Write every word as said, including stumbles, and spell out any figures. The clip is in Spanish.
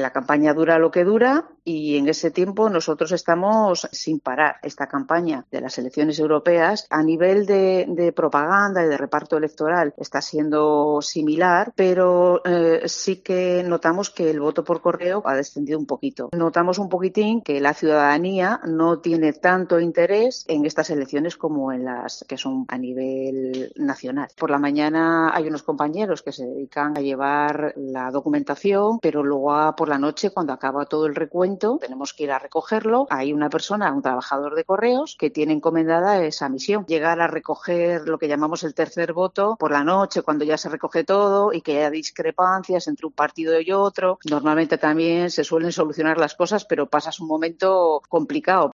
La campaña dura lo que dura y en ese tiempo nosotros estamos sin parar. Esta campaña de las elecciones europeas a nivel de, de propaganda y de reparto electoral está siendo similar, pero eh, sí que notamos que el voto por correo ha descendido un poquito. Notamos un poquitín que la ciudadanía no tiene tanto interés en estas elecciones como en las que son a nivel nacional. Por la mañana hay unos compañeros que se dedican a llevar la documentación, pero luego a, por la noche, cuando acaba todo el recuento, tenemos que ir a recogerlo. Hay una persona, un trabajador de correos, que tiene encomendada esa misión. Llegar a recoger lo que llamamos el tercer voto por la noche, cuando ya se recoge todo y que haya discrepancias entre un partido y otro. Normalmente también se suelen solucionar las cosas, pero pasas un momento complicado.